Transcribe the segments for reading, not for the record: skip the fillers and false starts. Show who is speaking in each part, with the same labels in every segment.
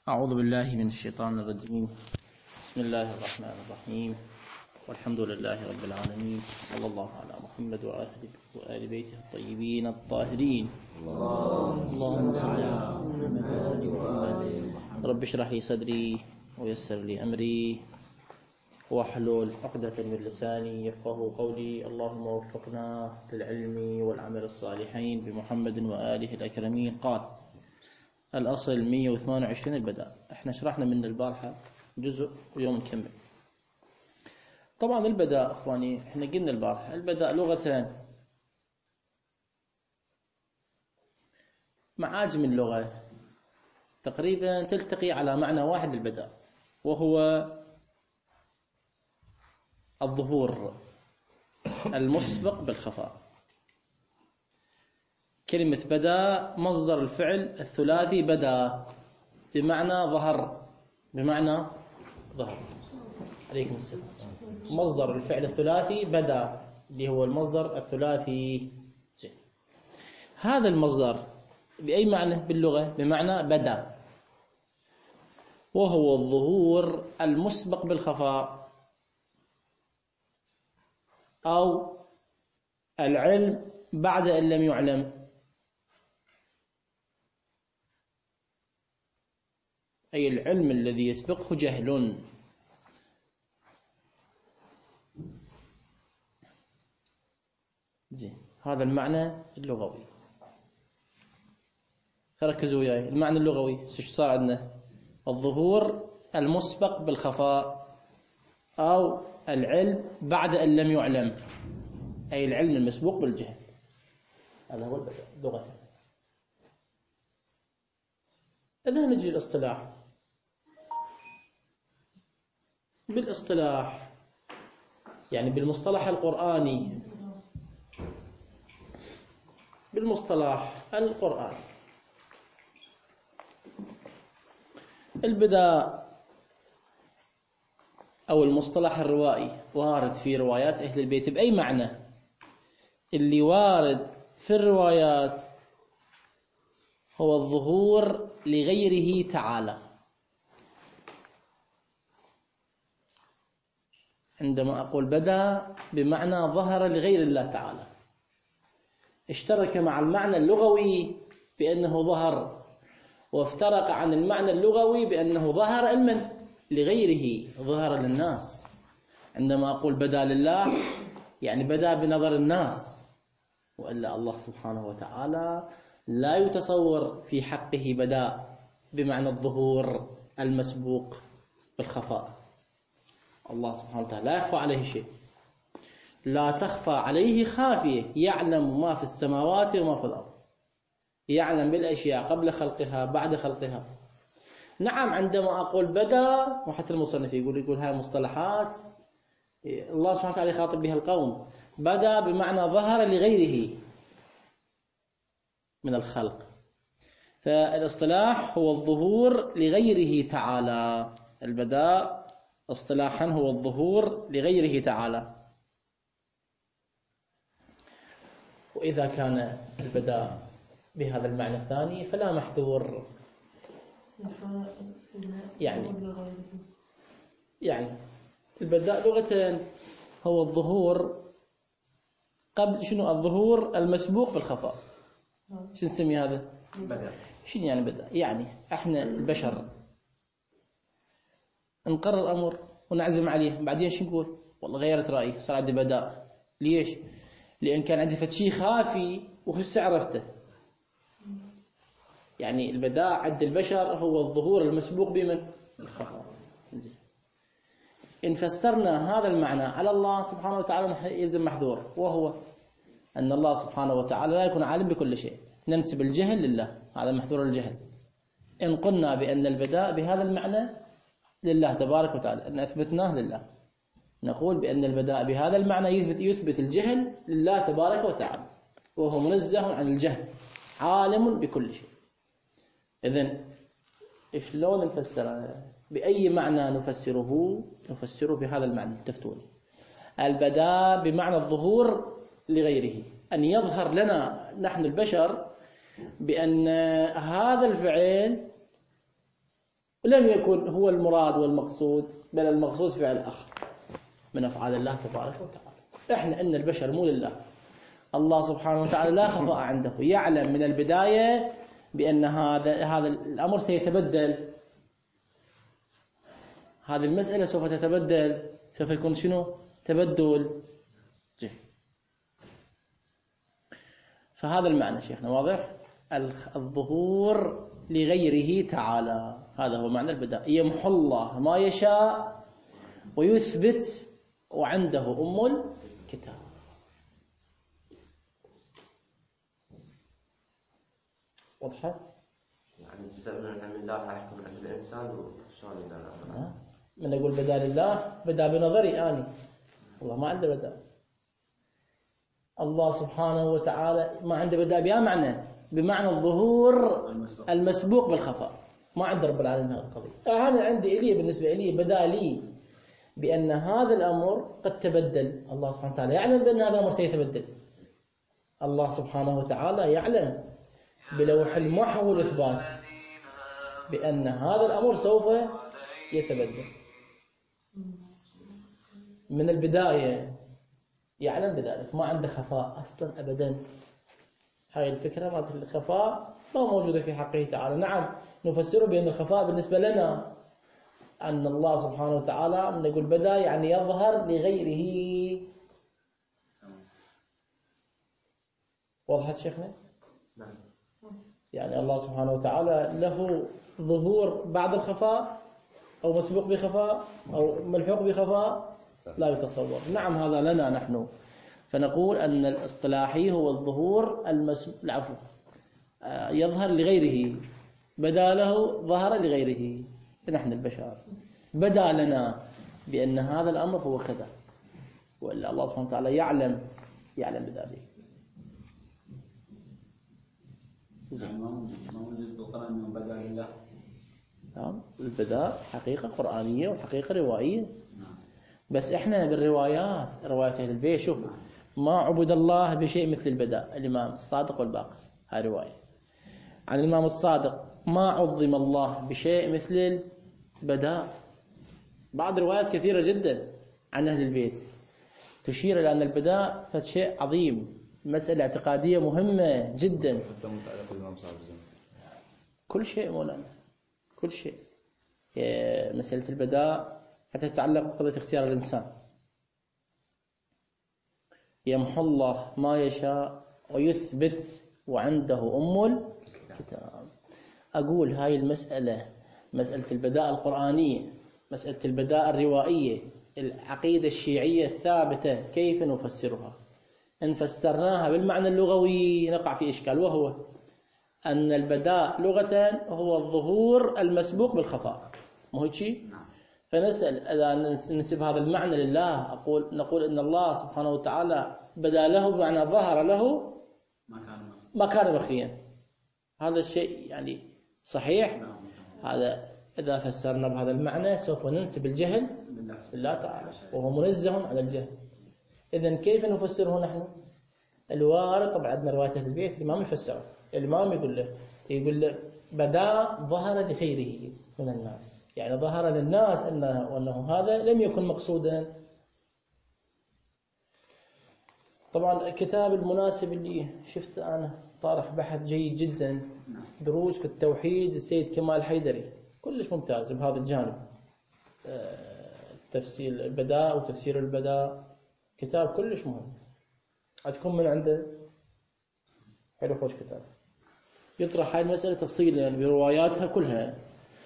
Speaker 1: أعوذ بالله من الشيطان الرجيم. بسم الله الرحمن الرحيم، والحمد لله رب العالمين، صلى الله على محمد وآل بيته الطيبين الطاهرين. اللهم صل على محمد وآل محمد. رب اشرح لي صدري ويسر لي أمري واحلل عقدة من لساني يفقه قولي. اللهم وفقنا للعلم والعمل الصالحين بمحمد وآله الأكرمين. قال: الأصل 128 البداء. احنا شرحنا من البارحة جزء ويوم نكمل. طبعا البداء اخواني احنا قلنا البارحة البداء لغتان، معاجم اللغة تقريبا تلتقي على معنى واحد للبداء، وهو الظهور المسبق بالخفاء. كلمة بدا مصدر الفعل الثلاثي بدا بمعنى ظهر، بمعنى ظهر. عليكم السلام. مصدر الفعل الثلاثي بدا اللي هو المصدر الثلاثي. هذا المصدر بأي معنى باللغة؟ بمعنى بدا، وهو الظهور المسبق بالخفاء أو العلم بعد أن لم يعلم، أي العلم الذي يسبقه جهل. زين، هذا المعنى اللغوي. ركزوا وياي، المعنى اللغوي ايش صار عندنا؟ الظهور المسبق بالخفاء أو العلم بعد أن لم يعلم، أي العلم المسبوق بالجهل. هذا هو اللغة. إذا نجي الاصطلاح، بالاصطلاح يعني بالمصطلح القرآني، بالمصطلح القرآني البداء أو المصطلح الروائي وارد في روايات أهل البيت بأي معنى. اللي وارد في الروايات هو الظهور لغيره تعالى. عندما أقول بدا بمعنى ظهر لغير الله تعالى، اشترك مع المعنى اللغوي بأنه ظهر، وافترق عن المعنى اللغوي بأنه ظهر المن لغيره، ظهر للناس. عندما أقول بدا لله يعني بدا بنظر الناس، وإلا الله سبحانه وتعالى لا يتصور في حقه بدا بمعنى الظهور المسبوق بالخفاء. الله سبحانه وتعالى لا يخفى عليه شيء، لا تخفى عليه خافية، يعلم ما في السماوات وما في الأرض، يعلم بالأشياء قبل خلقها بعد خلقها. نعم، عندما أقول بدا، وحتى المصنف يقول هاي مصطلحات الله سبحانه وتعالى يخاطب بها القوم. بدا بمعنى ظهر لغيره من الخلق. فالاصطلاح هو الظهور لغيره تعالى. البداء اصطلاحا هو الظهور لغيره تعالى. وإذا كان البداء بهذا المعنى الثاني فلا محذور. يعني البداء لغة هو الظهور قبل شنو؟ الظهور المسبوق بالخفاء. شو نسمي هذا؟ بداء. شنو يعني بداء؟ يعني احنا البشر نقرر امر ونعزم عليه، بعدين شو نقول؟ والله غيرت رايي، صار عندي بداء. ليش؟ لان كان عندي شيء خافي وهسه عرفته. يعني البداء عند البشر هو الظهور المسبوق بمن؟ الخفاء. زين، إن فسرنا هذا المعنى على الله سبحانه وتعالى يلزم محذور، وهو أن الله سبحانه وتعالى لا يكون عالم بكل شيء، ننسب الجهل لله، هذا محذور الجهل. إن قلنا بأن البداء بهذا المعنى لله تبارك وتعالى، أن أثبتناه لله، نقول بأن البداء بهذا المعنى يثبت الجهل لله تبارك وتعالى، وهو منزه عن الجهل، عالم بكل شيء. إذن شلون نفسره؟ بأي معنى نفسره؟ نفسره بهذا المعنى. التفتوني، البداء بمعنى الظهور لغيره، أن يظهر لنا نحن البشر بأن هذا الفعل ولم يكن هو المراد والمقصود، بل المقصود فعل آخر من أفعال الله تبارك وتعالى. إحنا إن البشر مو لله، الله سبحانه وتعالى لا خفاء عنده، يعلم من البداية بأن هذا الأمر سيتبدل، هذه المسألة سوف تتبدل، سوف يكون شنو؟ تبدل. فهذا المعنى شيخنا واضح؟ الظهور لغيره تعالى، هذا هو معنى البداء. يمحو الله ما يشاء ويثبت وعنده أم الكتاب. وضحت؟
Speaker 2: يعني تسألون عن الله يحكم عن الإنسان وشلون إذا
Speaker 1: من أقول بدا لله، بدا بنظري أنا، الله ما عنده بدا. الله سبحانه وتعالى ما عنده بدا بها معنى، بمعنى الظهور المسبوق بالخفاء، ما عند رب العالمين هذه القضية. أنا عندي إلي بالنسبة إلي بدا لي بأن هذا الأمر قد تبدل، الله سبحانه وتعالى يعلم بأن هذا الأمر سيتبدل، الله سبحانه وتعالى يعلم بلوح المحو والإثبات بأن هذا الأمر سوف يتبدل من البداية، يعلم بذلك، ما عنده خفاء أصلا أبدا. هاي الفكرة ما الخفاء ما موجودة في حقه تعالى. نعم نفسره بأن الخفاء بالنسبة لنا أن الله سبحانه وتعالى من نقول بدأ يعني يظهر لغيره. وضحت شيخنا؟
Speaker 2: نعم.
Speaker 1: يعني الله سبحانه وتعالى له ظهور بعد الخفاء أو مسبوق بخفاء أو ملحوق بخفاء لا يتصور. نعم هذا لنا نحن، فنقول أن الاصطلاحي هو الظهور العفو يظهر لغيره، بدا له ظهر لغيره. نحن البشر بدا لنا بأن هذا الأمر هو كذا، وإلا الله سبحانه وتعالى يعلم بذلك.
Speaker 3: ما وجد بالقرآن أنه بدأ لله.
Speaker 1: نعم البداء حقيقة قرآنية وحقيقة روائية. بس إحنا بالروايات، روايات أهل البيت، شوف ما عبد الله بشيء مثل البداء، الإمام الصادق والباقر، هاي رواية عن الإمام الصادق. ما عظم الله بشيء مثل البداء. بعض روايات كثيرة جدا عن أهل البيت تشير إلى أن البداء شيء عظيم، مسألة اعتقادية مهمة جدا. كل شيء مولانا، كل شيء. مسألة البداء حتى تتعلق بقضية اختيار الإنسان. يمحو الله ما يشاء ويثبت وعنده أم الكتاب. أقول هاي المسألة، مسألة البداء القرآنية، مسألة البداء الروائية، العقيدة الشيعية الثابتة، كيف نفسرها؟ إن فسرناها بالمعنى اللغوي نقع في إشكال، وهو أن البداء لغة هو الظهور المسبوق بالخفاء، مو هيك شيء؟ فنسأل إذا ننسب هذا المعنى لله، نقول إن الله سبحانه وتعالى بدا له بمعنى ظهر له ما كان مخفيا. هذا الشيء يعني صحيح؟ هذا إذا فسرنا بهذا المعنى سوف ننسب الجهل لله تعالى، وهو منزه عن الجهل. إذن كيف نفسره نحن؟ الوارد طبعا عندنا رواية أهل البيت، الإمام يفسره، الإمام يقول له بدا ظهر لخيره من الناس، يعني ظهر للناس أنه هذا لم يكن مقصودا. طبعا الكتاب المناسب اللي شفت أنا طارح بحث جيد جدا، دروس في التوحيد السيد كمال حيدري، كلش ممتاز بهذا الجانب، تفسير البداء وتفسير البداء، كتاب كلش مهم. عندكم من عنده حلو خوش كتاب، يطرح هاي المسألة تفصيلا يعني برواياتها كلها،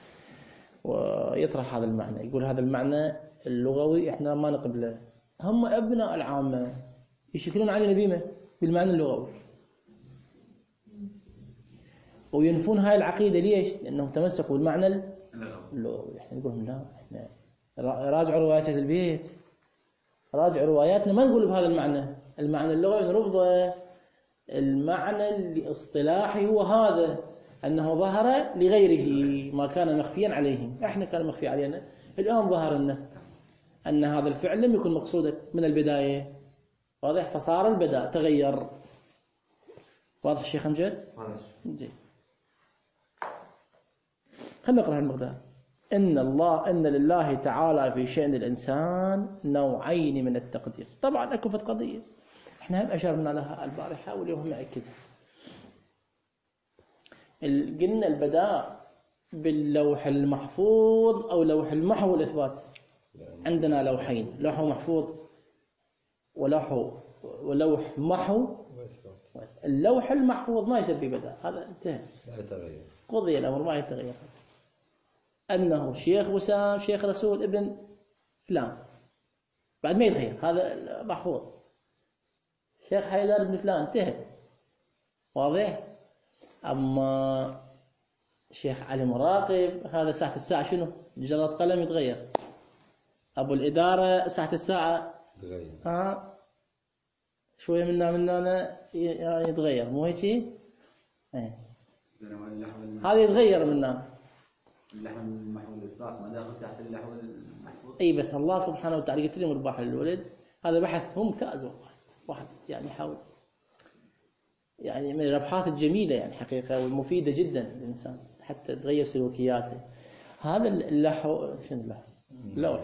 Speaker 1: ويطرح هذا المعنى، يقول هذا المعنى اللغوي احنا ما نقبله. هم أبناء العامة يشكلون علينا بما بالمعنى اللغوي وينفون هاي العقيدة. ليش؟ لأنهم تمسكوا بالمعنى اللغوي. احنا نقول لا، احنا راجعوا روايات البيت، راجعوا رواياتنا، ما نقول بهذا المعنى اللغوي، نرفضه. المعنى الاصطلاحي هو هذا، أنه ظهر لغيره ما كان مخفيا عليهم. احنا كان مخفي علينا، الآن ظهر لنا أن هذا الفعل لم يكن مقصودا من البداية، واضح؟ فصار البداء تغير. واضح الشيخ أمجد؟ زين، خلينا نقرأ المقدار. إن لله تعالى في شأن الإنسان نوعين من التقدير. طبعا أكو فت قضية إحنا هم أشرنا لها البارحة واليوم نأكدها. قلنا البداء باللوح المحفوظ أو لوح المحو والإثبات. عندنا لوحين، لوح محفوظ ولوح محو. اللوح المحفوظ ما يصير فيه بداء، هذا انتهى، قضي الأمر ما يتغير. أنه شيخ وسام شيخ رسول ابن فلان بعد ما يتغير، هذا محفوظ. شيخ حيدر ابن فلان انتهى، واضح. أما شيخ علي مراقب هذا ساعة الساعة شنو؟ مجرد قلم يتغير. أبو الإدارة ساعة الساعة شوية منا يتغير، مو هيك؟ هذا يتغير منا.
Speaker 3: اللحم المحفوظ الإطلاق ما داخل تحت اللحم المحفوظ.
Speaker 1: أي بس الله سبحانه وتعالى قلت لي مرباح للولد، هذا بحث ممتاز والله، واحد يعني يحاول يعني من الأبحاث الجميلة يعني حقيقة والمفيدة جدا للإنسان حتى تغير سلوكياته. هذا اللحو شنو اللوح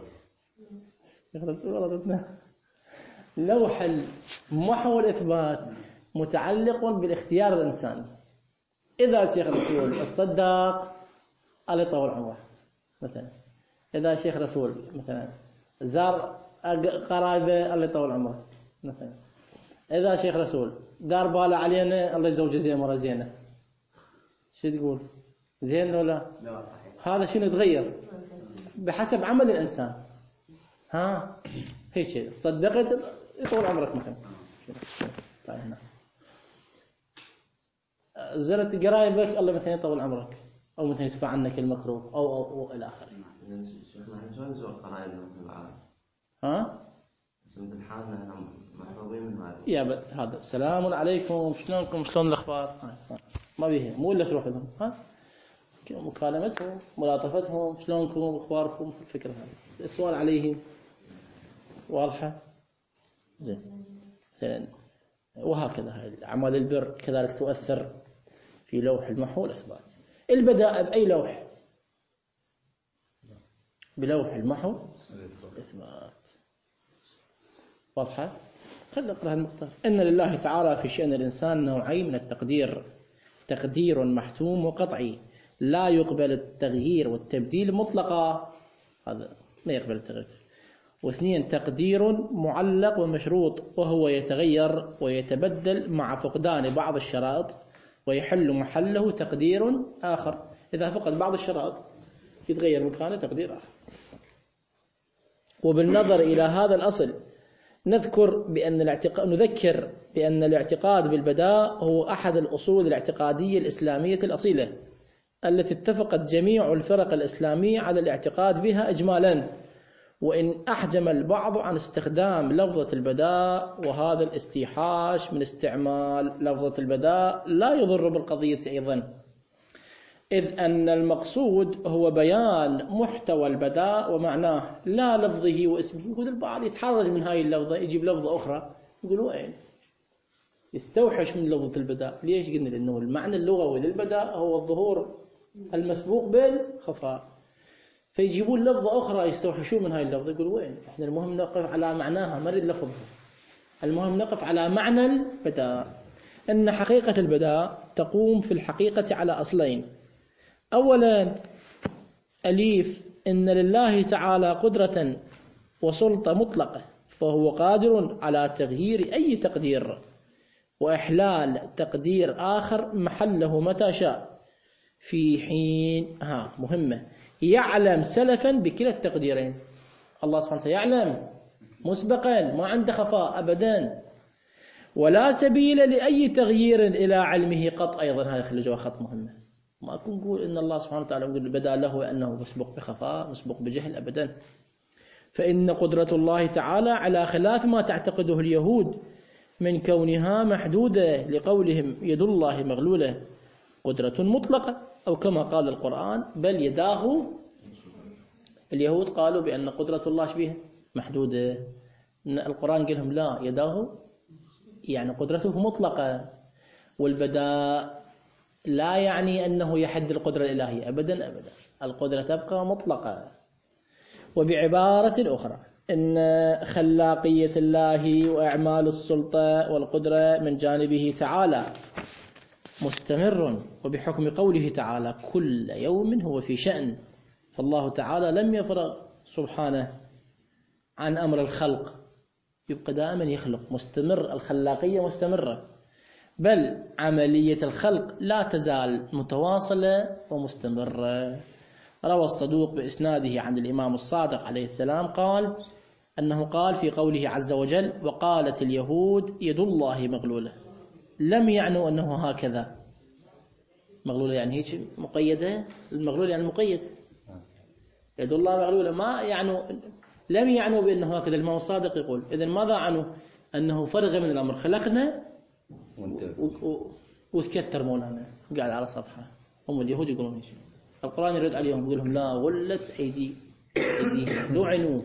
Speaker 1: لوح المحو والإثبات متعلق بالاختيار الإنساني. إذا شيخ رسول الصداق الله يطول عمره مثلا، إذا شيخ رسول مثلا زار قرايبه الله يطول عمره مثلا، إذا شيخ رسول دار باله علينا الله يزوجه زين مرة زينة، شو تقول؟ زين ولا
Speaker 3: لا؟ صحيح.
Speaker 1: هذا شنو يتغير بحسب عمل الإنسان. هيك شيء صدقت يطول عمرك مثلا. طيب هنا زرت قرايبك الله مثلا يطول عمرك، أو مثلا يدفع عنك المكروه أو إلى آخره.
Speaker 2: شيخنا شلون نزور قرايبنا مثل العالم؟ مثل حالنا احنا محرومين من هذا.
Speaker 1: يا هذا سلام عليكم شلونكم شلون الأخبار، ما بيها مو إلا تروح لهم مكالمتهم ملاطفتهم شلونكم أخباركم، الفكرة هذه السؤال عليهم واضحة زين مثلا. وهكذا أعمال البر كذلك تؤثر في لوح المحو والإثبات. البداء بأي لوح؟ بلوح المحو والإثبات. واضحة؟ خلنا نقرأ المقطع. إن لله تعالى في شأن الإنسان نوعين من التقدير: تقدير محتوم وقطعي لا يقبل التغيير والتبديل مطلقا، هذا ما يقبل التغيير. واثنين تقدير معلق ومشروط وهو يتغير ويتبدل مع فقدان بعض الشرائط ويحل محله تقدير آخر. إذا فقد بعض الشرائط يتغير مكانه تقدير آخر. وبالنظر إلى هذا الأصل نذكر بأن الاعتقاد بالبداء هو أحد الأصول الاعتقادية الإسلامية الأصيلة التي اتفقت جميع الفرق الإسلامية على الاعتقاد بها إجمالا، وإن أحجم البعض عن استخدام لفظة البداء، وهذا الاستيحاش من استعمال لفظة البداء لا يضر بالقضية أيضا، إذ أن المقصود هو بيان محتوى البداء ومعناه لا لفظه واسمه. يقول البعض يتحرج من هاي اللفظة يجيب لفظة أخرى، يقول وين يستوحش من لفظة البداء. ليش؟ قلنا لأنه المعنى اللغوي للبداء هو الظهور المسبوق بالخفاء، فيجيبون لفظة أخرى يستوحشون من هاي اللفظة. يقول وين إحنا المهم نقف على معناها ما نريد لفظها، المهم نقف على معنى البداء. أن حقيقة البداء تقوم في الحقيقة على أصلين: أولا أليف إن لله تعالى قدرة وسلطة مطلقة فهو قادر على تغيير أي تقدير وإحلال تقدير آخر محله متى شاء في حين مهمة يعلم سلفا بكلا التقديرين. الله سبحانه وتعالى يعلم مسبقا ما عنده خفاء أبدا، ولا سبيل لأي تغيير إلى علمه قط. أيضا هذا خلي جوا خط مهمة، ما أكون نقول إن الله سبحانه وتعالى بدأ له أنه مسبق بخفاء مسبق بجهل أبدا. فإن قدرة الله تعالى على خلاف ما تعتقده اليهود من كونها محدودة، لقولهم يد الله مغلولة، قدرة مطلقة، أو كما قال القرآن بل يداه. اليهود قالوا بأن قدرة الله شبيه محدودة، القرآن قال لهم لا، يداه يعني قدرته مطلقة. والبداء لا يعني أنه يحد القدرة الإلهية أبدا أبدا، القدرة تبقى مطلقة. وبعبارة أخرى إن خلاقية الله وأعمال السلطة والقدرة من جانبه تعالى مستمر، وبحكم قوله تعالى كل يوم هو في شأن، فالله تعالى لم يفرغ سبحانه عن أمر الخلق، يبقى دائما يخلق، مستمر، الخلاقية مستمرة، بل عملية الخلق لا تزال متواصلة ومستمرة. روى الصدوق بإسناده عن الإمام الصادق عليه السلام قال أنه قال في قوله عز وجل وقالت اليهود يد الله مغلولة، لم يعنوا أنه هكذا مغلولة يعني هيك مقيدة، المغلول يعني مقيد، يد الله مغلولة ما يعنوا، لم يعنوا بأنه هكذا. الإمام الصادق يقول إذن ماذا عنوا؟ أنه فرغ من الأمر، خلقنا وتكتر مولانا قاعد على صفحة. هم اليهود يقولون هيك، القرآن يرد عليهم يقول لهم لا غلت أيديهم لعنوا،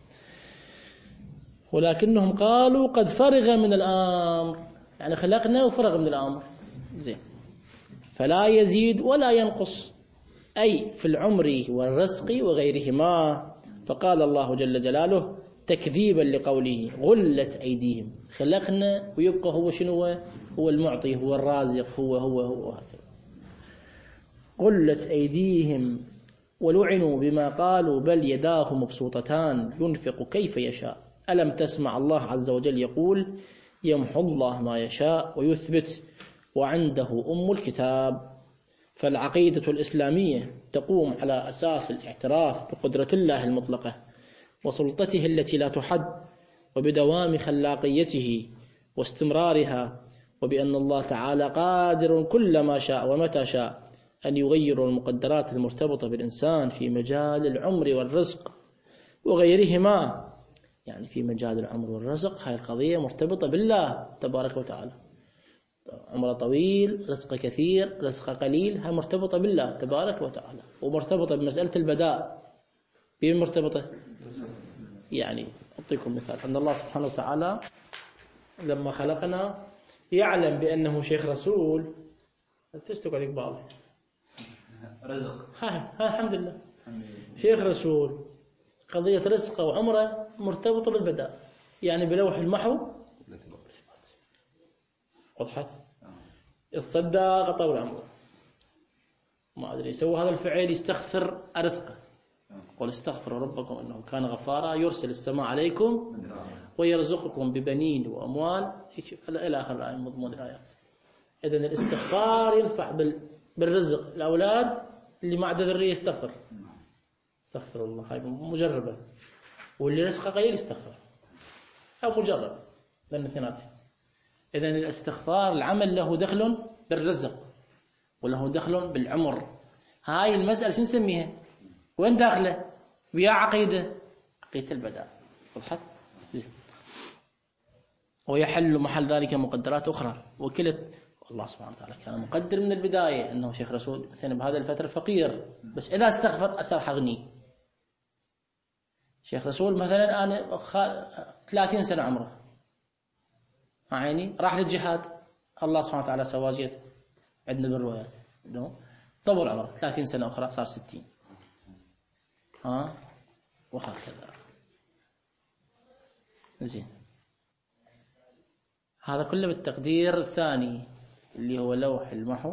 Speaker 1: ولكنهم قالوا قد فرغ من الأمر، يعني خلقنا وفرغ من الأمر زين، فلا يزيد ولا ينقص، أي في العمر والرزق وغيرهما. فقال الله جل جلاله تكذيبا لقوله غلت أيديهم، خلقنا ويبقى هو شنو؟ هو المعطي، هو الرازق، هو هكذا. غلت أيديهم ولعنوا بما قالوا بل يداه مبسوطتان ينفق كيف يشاء. ألم تسمع الله عز وجل يقول يمحو الله ما يشاء ويثبت وعنده أم الكتاب. فالعقيدة الإسلامية تقوم على أساس الاعتراف بقدرة الله المطلقة وسلطته التي لا تحد، وبدوام خلاقيته واستمرارها، وبأن الله تعالى قادر كل ما شاء ومتى شاء أن يغير المقدرات المرتبطة بالإنسان في مجال العمر والرزق وغيرهما. يعني في مجال العمر والرزق هاي القضية مرتبطة بالله تبارك وتعالى، عمره طويل، رزقه كثير، رزقه قليل، هاي مرتبطة بالله تبارك وتعالى، ومرتبطة بمسألة البداء. بين مرتبطة يعني أعطيكم مثال، أن الله سبحانه وتعالى لما خلقنا يعلم بأنه شيخ رسول، تشتك عليك بعض
Speaker 3: رزق،
Speaker 1: ها الحمد لله شيخ رسول، قضية رزقه وعمره مرتبطة بالبداء، يعني بلوح المحو وضحت، الصدق طول عمره، ما أدري يسوي هذا الفعل يستغفر رزقه، قل استغفروا ربكم إنه كان غفارا يرسل السماء عليكم ويرزقكم ببنين وأموال إلى آخر الآية مضمون الآيات. إذن الاستغفار ينفع بالرزق، الأولاد اللي ما عنده ذرية يستغفر، استغفر الله، هاي مجربة، واللي رزقه قليل يستغفر أو مجرب لأن اثنيناتهم. إذن الاستغفار العمل له دخل بالرزق وله دخل بالعمر. هاي المسألة شو نسميها؟ وين داخله؟ ويا عقيدة البداء، وضحت؟ ويحل محل ذلك مقدرات أخرى وكلت. الله سبحانه وتعالى كان مقدر من البداية أنه شيخ رسول مثلا بهذا الفترة فقير، بس إذا استغفر أسرح أغني. شيخ رسول مثلا أنا 30 سنة عمره، عيني راح للجهاد، الله سبحانه وتعالى سواجيت عندنا بالروايات انه طول عمره 30 سنة أخرى صار 60 وهكذا. زين، هذا كله بالتقدير الثاني اللي هو لوح المحو.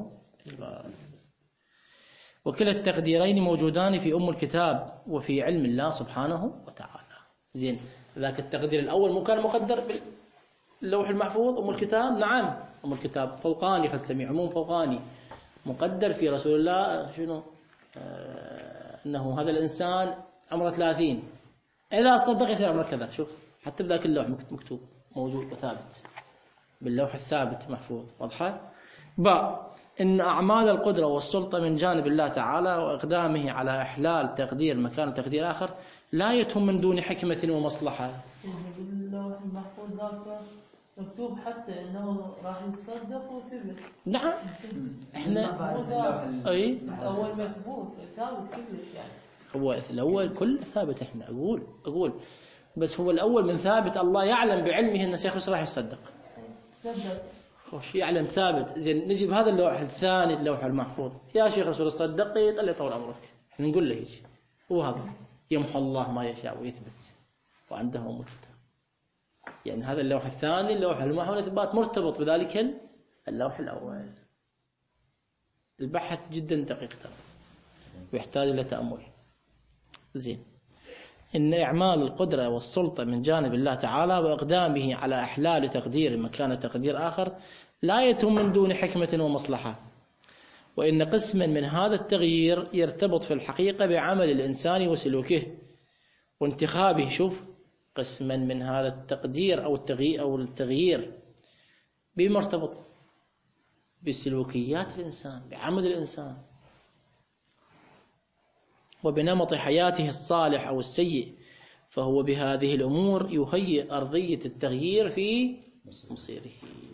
Speaker 1: وكلا التقديرين موجودان في أم الكتاب وفي علم الله سبحانه وتعالى. زين، ذاك التقدير الأول مو كان مقدر باللوح المحفوظ أم الكتاب؟ نعم، أم الكتاب فوقاني، قد سمي عموم فوقاني، مقدر في رسول الله شنو؟ أنه هذا الإنسان عمره 30، إذا صدق يصير عمره كذا. شوف حتى بذاك اللوح مكتوب موجود وثابت باللوح الثابت محفوظ، واضحة؟ إن أعمال القدرة والسلطة من جانب الله تعالى وإقدامه على إحلال تقدير مكان تقدير آخر لا يتهم من دون حكمة ومصلحة.
Speaker 4: باللوح المحفوظ ذاك مكتوب حتى إنه راح يصدق وثبت.
Speaker 1: نعم، إحنا أي
Speaker 4: أول مكتوب ثابت كلش يعني.
Speaker 1: هو الأول كل ثابت. إحنا أقول بس هو الأول من ثابت، الله يعلم بعلمه أن شيخ راح يصدق. خوش يعلم ثابت. زين نجي بهذا اللوح الثاني، اللوح المحفوظ، يا شيخ رسول صدقني قال لي طول عمرك، احنا نقول له هيك. وهذا يمحو الله ما يشاء ويثبت وعنده أم الكتاب. يعني هذا اللوح الثاني، اللوح المحو والإثبات، مرتبط بذلك اللوح الأول. البحث جدا دقيق ترى ويحتاج إلى تأمل. زين، إن إعمال القدرة والسلطة من جانب الله تعالى وإقدامه على إحلال تقدير مكان تقدير آخر لا يتم من دون حكمة ومصلحة، وإن قسما من هذا التغيير يرتبط في الحقيقة بعمل الإنسان وسلوكه وانتخابه. شوف، قسما من هذا التقدير أو التغيير بمرتبط بسلوكيات الإنسان، بعمل الإنسان وبنمط حياته الصالح أو السيء، فهو بهذه الأمور يهيئ أرضية التغيير في مصيره.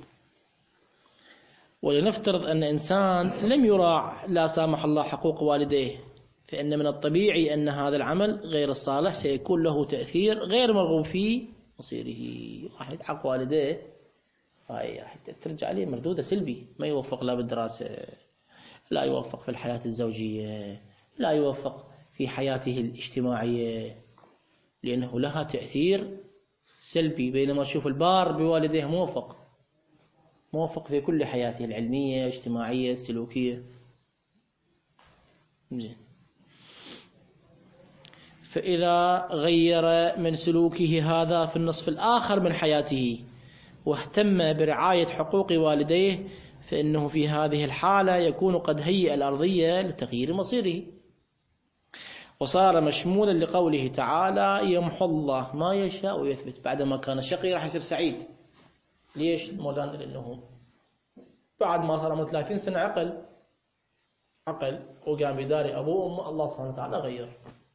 Speaker 1: ولنفترض أن إنسان لم يراع لا سامح الله حقوق والديه، فإن من الطبيعي أن هذا العمل غير الصالح سيكون له تأثير غير مرغوب في مصيره. واحد حق والديه هاي ترجع عليه مردودة سلبي، ما يوفق لا بالدراسة، لا يوفق في الحياة الزوجية، لا يوفق في حياته الاجتماعية، لأنه لها تأثير سلبي. بينما تشوف البار بوالديه موفق في كل حياته العلمية، الاجتماعية، السلوكية. زين، فإذا غير من سلوكه هذا في النصف الآخر من حياته واهتم برعاية حقوق والديه، فإنه في هذه الحالة يكون قد هيئ الأرضية لتغيير مصيره، وصار مشمولا لقوله تعالى يمحو الله ما يشاء ويثبت. بعدما كان شقي راح يصير سعيد. ليش مولانا؟ لأنه بعد ما صار من 30 سنة عقل وقام بدار أبوه وأمه، الله سبحانه وتعالى غير.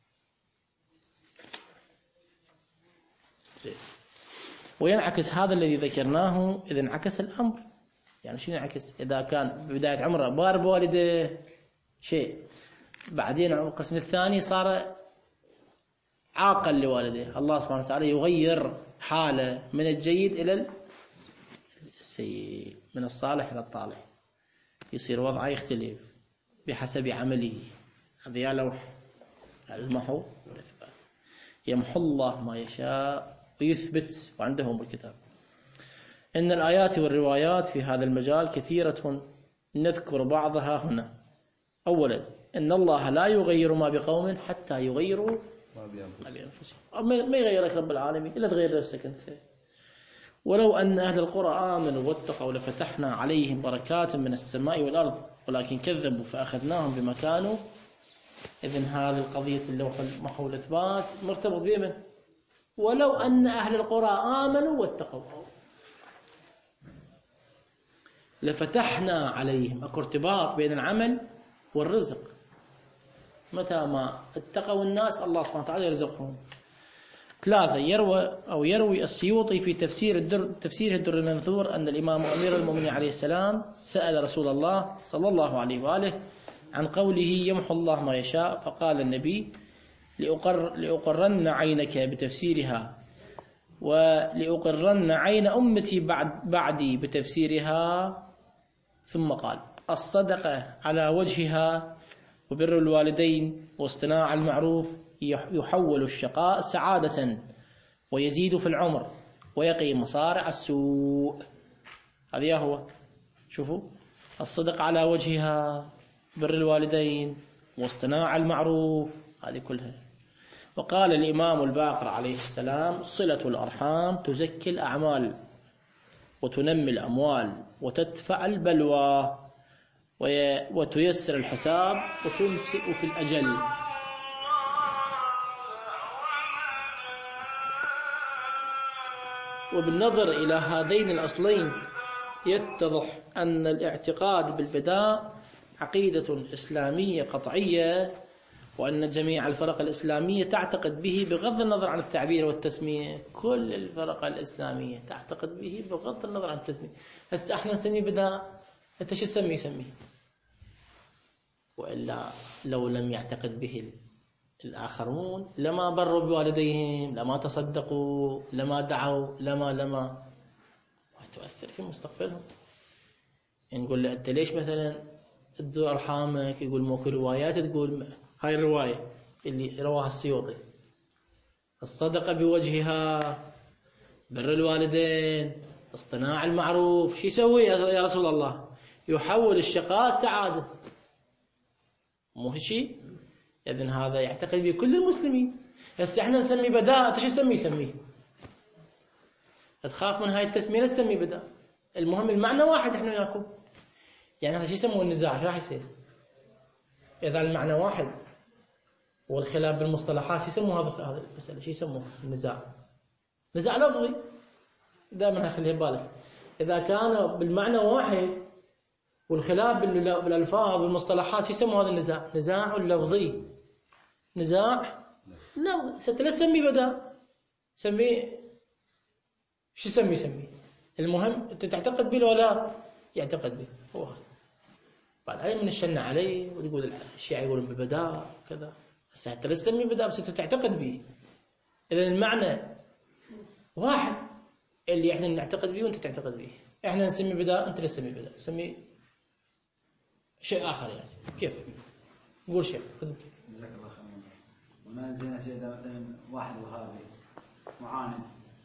Speaker 1: وينعكس هذا الذي ذكرناه إذا انعكس الأمر. يعني شنو ينعكس؟ إذا كان ببداية عمره بار بوالده شيء، بعدين القسم الثاني صار عاقل لوالده، الله سبحانه وتعالى يغير حاله من الجيد إلى السيء، من الصالح إلى الطالح، يصير وضعه يختلف بحسب عمله. هذا يا لوح المحو والإثبات. يمحو الله ما يشاء ويثبت وعندهم الكتاب. إن الآيات والروايات في هذا المجال كثيرة، نذكر بعضها هنا. أولا، إن الله لا يغير ما بقوم حتى يغيروا ما بأنفسهم. ما يغيرك رب العالمين إلا تغير نفسك أنت. ولو أن أهل القرى آمنوا واتقوا لفتحنا عليهم بركات من السماء والأرض ولكن كذبوا فأخذناهم بما كانوا. إذن هذه القضية اللوح المحو والإثبات مرتبط بمن؟ ولو أن أهل القرى آمنوا واتقوا لفتحنا عليهم. أكو ارتباط بين العمل والرزق. متى ما اتقوا الناس الله سبحانه وتعالى يرزقهم. 3، يروي السيوطي في تفسير الدر المنثور أن الإمام أمير المؤمنين عليه السلام سأل رسول الله صلى الله عليه وآله عن قوله يمحو الله ما يشاء، فقال النبي لأقرن عينك بتفسيرها ولأقرن عين أمتي بعدي بتفسيرها. ثم قال الصدقة على وجهها وبر الوالدين واصطناع المعروف يحول الشقاء سعادة ويزيد في العمر ويقي مصارع السوء. هذا هو. شوفوا، الصدق على وجهها، بر الوالدين، واصطناع المعروف، هذه كلها. وقال الإمام الباقر عليه السلام صلة الأرحام تزكي الأعمال وتنمي الأموال وتدفع البلوى وتيسر الحساب وتمسئ في الأجل. وبالنظر إلى هذين الأصلين يتضح أن الاعتقاد بالفداء عقيدة إسلامية قطعية، وأن جميع الفرق الإسلامية تعتقد به بغض النظر عن التعبير والتسمية. كل الفرق الإسلامية تعتقد به بغض النظر عن التسمية. هسه احنا نسميه بداء، انت شو تسميه؟ وإلا لو لم يعتقد به الآخرون لما بروا بوالديهم، لما تصدقوا، لما دعوا، لما وتؤثر في مستقبلهم. يعني نقول له أنت ليش مثلا تزور أرحامك؟ يقول موكو روايات تقول هاي الرواية اللي رواها السيوطي، الصدقة بوجهها، بر الوالدين، اصطناع المعروف، شو يسوي يا رسول الله؟ يحول الشقاء سعادة، مو هشي؟ إذن هذا يعتقد به كل المسلمين. هسه احنا نسمي بداء، انت شو نسميه؟ تخاف من هاي التسمية لا تسمي بداء، المهم المعنى واحد احنا وياكم. يعني هذا شو يسموه النزاع، شو راح يصير؟ إذا المعنى واحد والخلاف بالمصطلحات، شو يسموه هذا المسألة؟ شو يسموه النزاع؟ نزاع لفظي، دائما خليها ببالك. إذا كان بالمعنى واحد والخلاف بالألفاظ والمصطلحات، شو يسموه هذا النزاع؟ نزاع لفظي، نزاع لفظي. لا تسميه بداء، سميه شو سميه. المهم انت تعتقد به ولا يعتقد به، هو هذا. بعد علم من الشنة عليه ويقول الشيعة يقولون بالبداء كذا، بس حتى لا تسميه بداء، بس انت تعتقد به. اذا المعنى واحد اللي احنا نعتقد به وانت تعتقد به. احنا نسمي بداء، انت لا تسمي بداء، سمي شيء اخر. يعني كيف؟ قول شيء.
Speaker 3: جزاك الله خير. وما زين سيدنا مثلا واحد وهابي معاند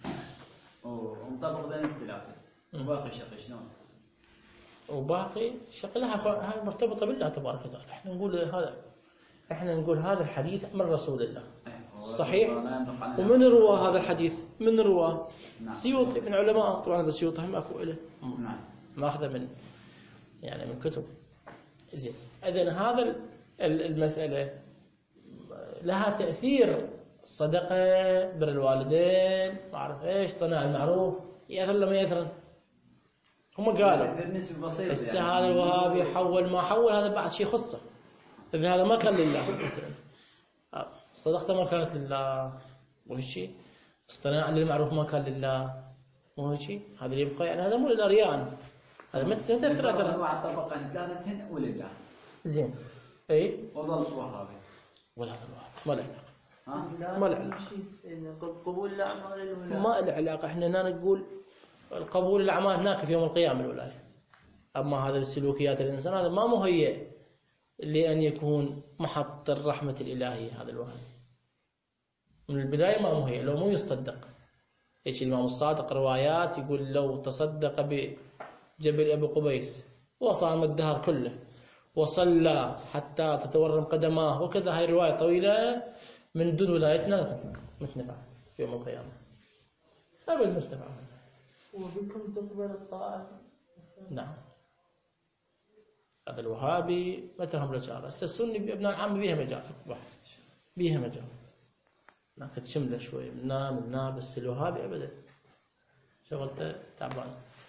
Speaker 3: ومطبق بين الثلاثة وباقي شق شلون؟
Speaker 1: وباقي شق لها هاي مرتبطة بالله تبارك وتعالى. احنا نقول هذا الحديث من رسول الله صحيح. ومن روى هذا الحديث؟ من روى السيوطي من علماء. طبعا هذا السيوطي هم اكو له ماخذه من يعني من كتب. زين، اذن هذا المسألة لها تأثير. الصدقة، بر الوالدين، ما أعرف إيش، صناع المعروف، يأثر ولا ما يأثر؟ هم قالوا هسه هذا الوهابي حول ما حول، هذا بعد شيء خصه. إذن هذا ما كان لله مثلا، صدقته ما كانت لله، مو هيك؟ اصطناع للمعروف ما كان لله، مو هيك؟ هذا اللي يبقى يعني هذا مو للأريان، هذا ما تأثر أثر.
Speaker 3: واحد طبقا ثلاثة ولله.
Speaker 1: زين، أي
Speaker 3: وظل وهابي
Speaker 1: ولا هذا الوهابي ما له علاقة. ما له علاقة.
Speaker 4: قبول الأعمال الولاية
Speaker 1: ما له علاقة. احنا هنا نقول القبول الأعمال هناك في يوم القيامة الولاية. أما هذا السلوكيات الإنسان هذا ما مهيئ لأن يكون محط الرحمة الإلهية. هذا الوهابي من البداية ما مهيئ، لو مو يصدق. ايش الإمام الصادق روايات يقول لو تصدق بجبل أبي قبيس وصام الدهر كله وصلى حتى تتورم قدماه وكذا، هاي رواية طويلة، من دون ولايتنا لا متنفع في يوم القيامة أبدا متنفع.
Speaker 4: وبكم تقبل الطاعة.
Speaker 1: نعم، هذا الوهابي ما تهم رجال. هسه السني بابن العام بيها مجال أكبر، بيها مجال لكن تشمله شوي منا، بس الوهابي أبدا شغلته تعبان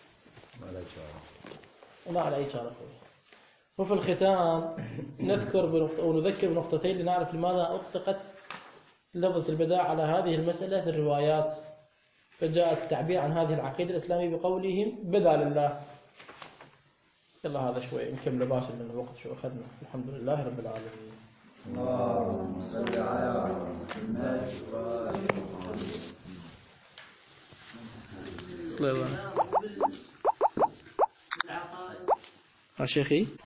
Speaker 1: وما على أي شارة. وفي الختام نذكر بنقطتين لنعرف لماذا أطلقت لفظة البداء على هذه المسألة في الروايات. فجاء التعبير عن هذه العقيدة الإسلامية بقولهم بدا لله. يلا هذا شوي نكمل باشر من الوقت شو أخذنا. الحمد لله رب العالمين.
Speaker 5: اللهم صل على محمد وآل محمد.
Speaker 1: الله. شيخي